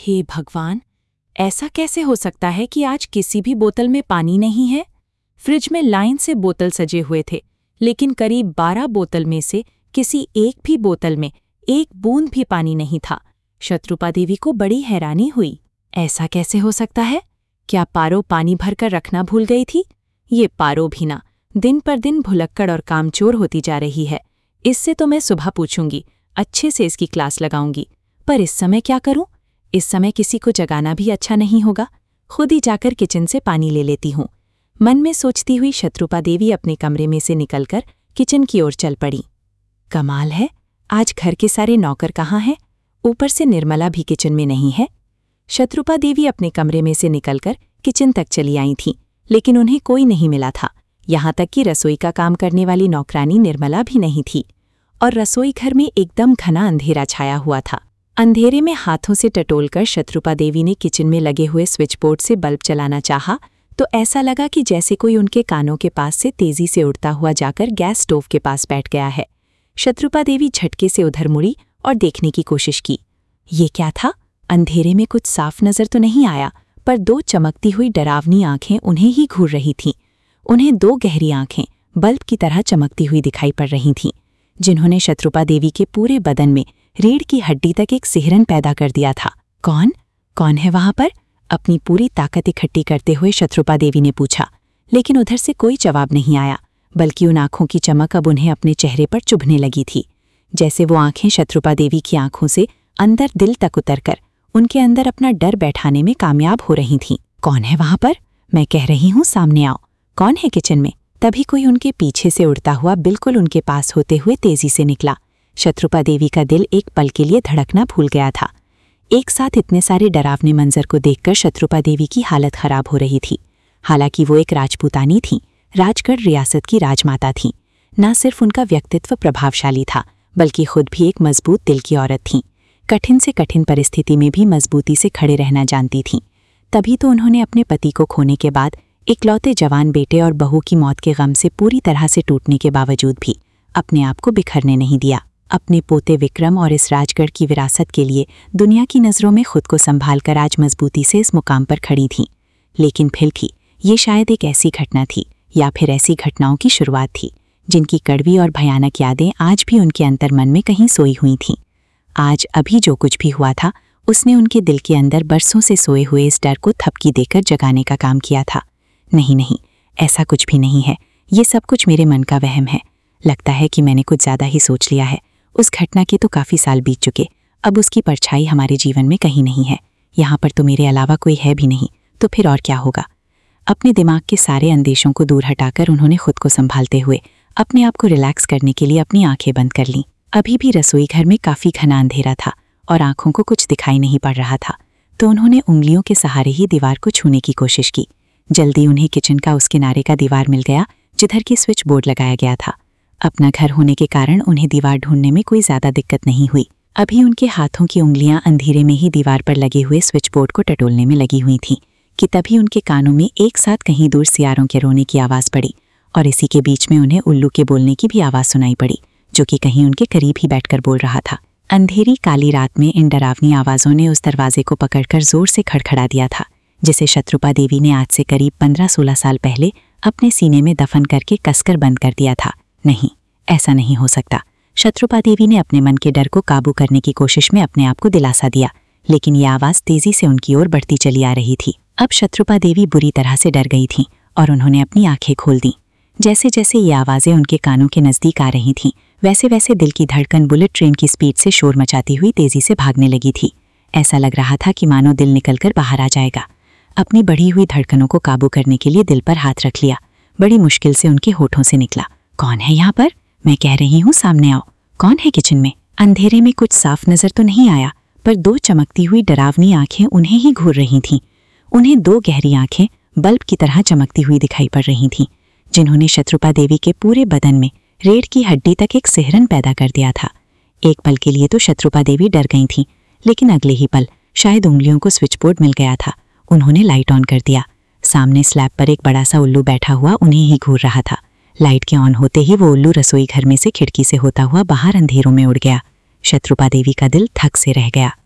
हे भगवान, ऐसा कैसे हो सकता है कि आज किसी भी बोतल में पानी नहीं है? फ्रिज में लाइन से बोतल सजे हुए थे, लेकिन करीब 12 बोतल में से किसी एक भी बोतल में एक बूंद भी पानी नहीं था। शत्रुपा देवी को बड़ी हैरानी हुई। ऐसा कैसे हो सकता है? क्या पारो पानी भरकर रखना भूल गई थी? ये पारो भी ना, दिन पर दिन भुलक्कड़ और कामचोर होती जा रही है। इससे तो मैं सुबह पूछूंगी, अच्छे से इसकी क्लास लगाऊंगी। पर इस समय क्या करूं? इस समय किसी को जगाना भी अच्छा नहीं होगा। खुद ही जाकर किचन से पानी ले लेती हूं। मन में सोचती हुई शत्रुपा देवी अपने कमरे में से निकलकर किचन की ओर चल पड़ी। कमाल है, आज घर के सारे नौकर कहाँ हैं? ऊपर से निर्मला भी किचन में नहीं है। शत्रुपा देवी अपने कमरे में से निकलकर किचन तक चली आई थीं, लेकिन उन्हें कोई नहीं मिला था। यहाँ तक कि रसोई का काम करने वाली नौकरानी निर्मला भी नहीं थी, और रसोई घर में एकदम घना अंधेरा छाया हुआ था। अंधेरे में हाथों से टटोलकर शत्रुपा देवी ने किचन में लगे हुए स्विच बोर्ड से बल्ब चलाना चाहा तो ऐसा लगा कि जैसे कोई उनके कानों के पास से तेजी से उड़ता हुआ जाकर गैस स्टोव के पास बैठ गया है। शत्रुपा देवी झटके से उधर मुड़ी और देखने की कोशिश की। ये क्या था? अंधेरे में कुछ साफ नजर तो नहीं आया, पर 2 चमकती हुई डरावनी आंखें उन्हें ही घूर रही थीं। उन्हें 2 गहरी आंखें बल्ब की तरह चमकती हुई दिखाई पड़ रही थीं, जिन्होंने शत्रुपा देवी के पूरे बदन में रीढ़ की हड्डी तक एक सिहरन पैदा कर दिया था। कौन है वहां पर? अपनी पूरी ताकत इकट्ठी करते हुए शत्रुपा देवी ने पूछा, लेकिन उधर से कोई जवाब नहीं आया, बल्कि उन आंखों की चमक अब उन्हें अपने चेहरे पर चुभने लगी थी। जैसे वो आंखें शत्रुपा देवी की आंखों से अंदर दिल तक उतरकर उनके अंदर अपना डर बैठाने में कामयाब हो रही थीं। कौन है वहां पर? मैं कह रही हूं, सामने आओ। कौन है किचन में? तभी कोई उनके पीछे से उड़ता हुआ बिल्कुल उनके पास होते हुए तेजी से निकला। शत्रुपा देवी का दिल एक पल के लिए धड़कना भूल गया था। एक साथ इतने सारे डरावने मंजर को देखकर शत्रुपा देवी की हालत खराब हो रही थी। हालांकि वो एक राजपूतानी थीं, राजगढ़ रियासत की राजमाता थीं। न सिर्फ उनका व्यक्तित्व प्रभावशाली था, बल्कि खुद भी एक मजबूत दिल की औरत थीं। कठिन से कठिन परिस्थिति में भी मजबूती से खड़े रहना जानती थीं। तभी तो उन्होंने अपने पति को खोने के बाद इकलौते जवान बेटे और बहू की मौत के गम से पूरी तरह से टूटने के बावजूद भी अपने आप को बिखरने नहीं दिया। अपने पोते विक्रम और इस राजगढ़ की विरासत के लिए दुनिया की नज़रों में खुद को संभाल कर आज मजबूती से इस मुकाम पर खड़ी थीं। लेकिन फिर भी ये शायद एक ऐसी घटना थी, या फिर ऐसी घटनाओं की शुरुआत थी, जिनकी कड़वी और भयानक यादें आज भी उनके अंतर्मन में कहीं सोई हुई थीं। आज अभी जो कुछ भी हुआ था, उसने उनके दिल के अंदर बरसों से सोए हुए इस डर को थपकी देकर जगाने का काम किया था। नहीं, ऐसा कुछ भी नहीं है। ये सब कुछ मेरे मन का वहम है। लगता है कि मैंने कुछ ज़्यादा ही सोच लिया है। उस घटना के तो काफ़ी साल बीत चुके, अब उसकी परछाई हमारे जीवन में कहीं नहीं है। यहाँ पर तो मेरे अलावा कोई है भी नहीं, तो फिर और क्या होगा? अपने दिमाग के सारे अंदेशों को दूर हटाकर उन्होंने खुद को संभालते हुए अपने आप को रिलैक्स करने के लिए अपनी आंखें बंद कर लीं। अभी भी रसोई घर में काफ़ी घना अंधेरा था और आंखों को कुछ दिखाई नहीं पड़ रहा था, तो उन्होंने उंगलियों के सहारे ही दीवार को छूने की कोशिश की। जल्दी उन्हें किचन का उस किनारे का दीवार मिल गया जिधर की स्विच बोर्ड लगाया गया था। अपना घर होने के कारण उन्हें दीवार ढूंढने में कोई ज़्यादा दिक्कत नहीं हुई। अभी उनके हाथों की उंगलियां अंधेरे में ही दीवार पर लगे हुए स्विच बोर्ड को टटोलने में लगी हुई थीं कि तभी उनके कानों में एक साथ कहीं दूर सियारों के रोने की आवाज़ पड़ी, और इसी के बीच में उन्हें उल्लू के बोलने की भी आवाज़ सुनाई पड़ी, जो कि कहीं उनके करीब ही बैठकर बोल रहा था। अंधेरी काली रात में इन डरावनी आवाज़ों ने उस दरवाजे को पकड़कर जोर से खड़खड़ा दिया था, जिसे शत्रुपा देवी ने आज से करीब 15-16 साल पहले अपने सीने में दफन करके कसकर बंद कर दिया था। नहीं, ऐसा नहीं हो सकता। शत्रुपा देवी ने अपने मन के डर को काबू करने की कोशिश में अपने आप को दिलासा दिया, लेकिन ये आवाज़ तेजी से उनकी ओर बढ़ती चली आ रही थी। अब शत्रुपा देवी बुरी तरह से डर गई थीं और उन्होंने अपनी आंखें खोल दीं। जैसे जैसे ये आवाज़ें उनके कानों के नज़दीक आ रही थीं, वैसे वैसे दिल की धड़कन बुलेट ट्रेन की स्पीड से शोर मचाती हुई तेजी से भागने लगी थी। ऐसा लग रहा था कि मानो दिल निकलकर बाहर आ जाएगा। अपनी बढ़ी हुई धड़कनों को काबू करने के लिए दिल पर हाथ रख लिया। बड़ी मुश्किल से उनके होठों से निकला, कौन है यहाँ पर? मैं कह रही हूँ, सामने आओ। कौन है किचन में? अंधेरे में कुछ साफ नजर तो नहीं आया, पर 2 चमकती हुई डरावनी आंखें उन्हें ही घूर रही थीं। उन्हें 2 गहरी आंखें बल्ब की तरह चमकती हुई दिखाई पड़ रही थीं, जिन्होंने शत्रुपा देवी के पूरे बदन में रीढ़ की हड्डी तक एक सिहरन पैदा कर दिया था। एक पल के लिए तो शत्रुपा देवी डर गई थीं, लेकिन अगले ही पल शायद उंगलियों को स्विच बोर्ड मिल गया था। उन्होंने लाइट ऑन कर दिया। सामने स्लैब पर एक बड़ा सा उल्लू बैठा हुआ उन्हें ही घूर रहा था। लाइट के ऑन होते ही वो उल्लू रसोई घर में से खिड़की से होता हुआ बाहर अंधेरों में उड़ गया। शत्रुपा देवी का दिल थक से रह गया।